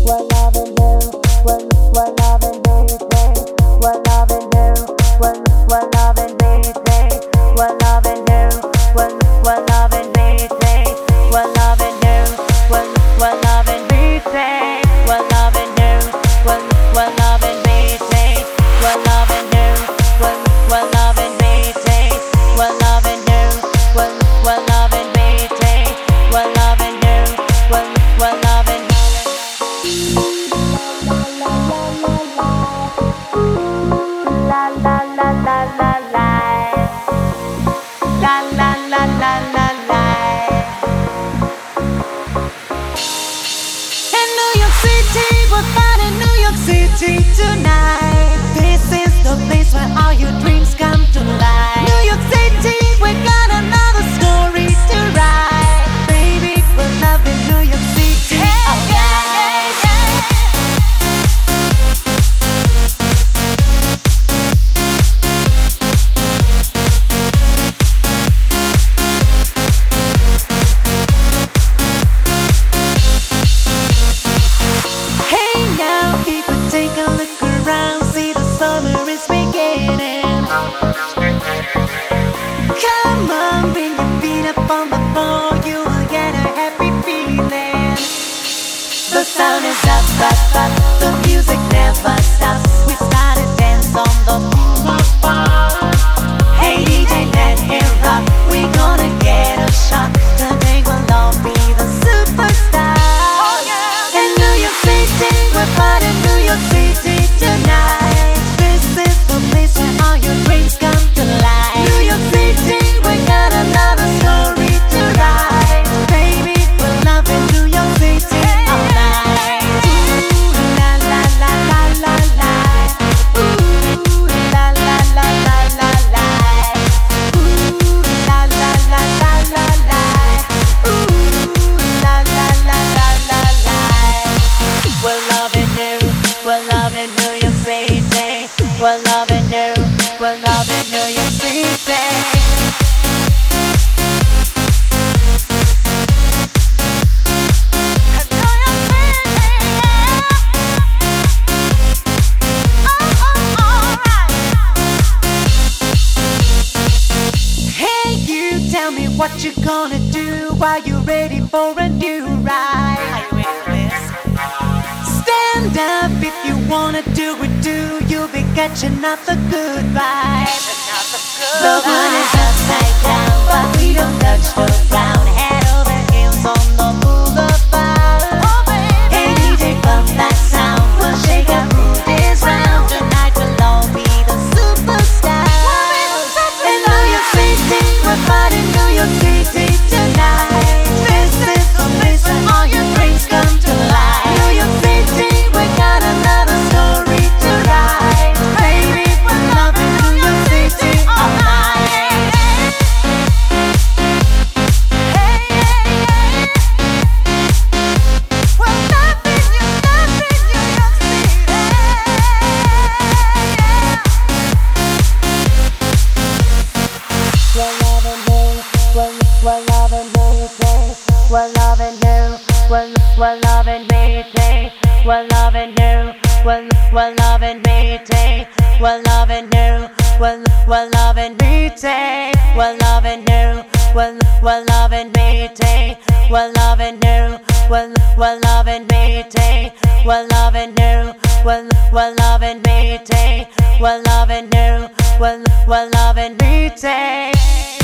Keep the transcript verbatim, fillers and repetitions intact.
City tonight. This is the place where all your dreams come to life. New York City, we got another story to write. Baby, we're loving New York City. Oh yeah, yeah, hey now, people, take a look around, see the summer is beginning. Come on, bring your feet up on the floor, you will get a happy feeling. The sound is up, up, up, the music never stops. We start to dance on the boulevard. Hey D J, let it rock, we gonna get a shot. Today we'll all be the superstars. In New York City, we're part of New York City tonight. This is the place where all your dreams come to life. New York City, we got another story to write. Baby, we're loving New York City all night. Ooh, la la la la la la. Ooh, la la la la la la. Ooh, la la la la la la. Ooh, la la la la la la. We're loving you, we're loving New York City. We're loving you, we're loving New York City. Hey, you tell me what you gonna do. Are you ready for a new ride? Stand up if you wanna do it too. You'll be catching up the good vibes. The world is upside down, but we don't touch the ground. Head over heels on the boulevard. Hey D J, bump that sound. We'll shake our room this round. Tonight we'll all be the superstars. In New York City, we're partying New York City tonight. This is the place where all your dreams come to life. New York City, we got another story to write. Baby, we're loving New York City all night. Hey, hey, hey. We're loving you, loving New York City. We're loving you, we're, we're loving you, we're loving you, we're, we're loving me, we're loving you, we're, we're loving me, we're loving you, we're, we're loving me, we're loving you, we're, we're loving me, we're loving you, we're, we're loving me, we're loving you, we're, we're loving me, we're loving you, we're, we're loving me.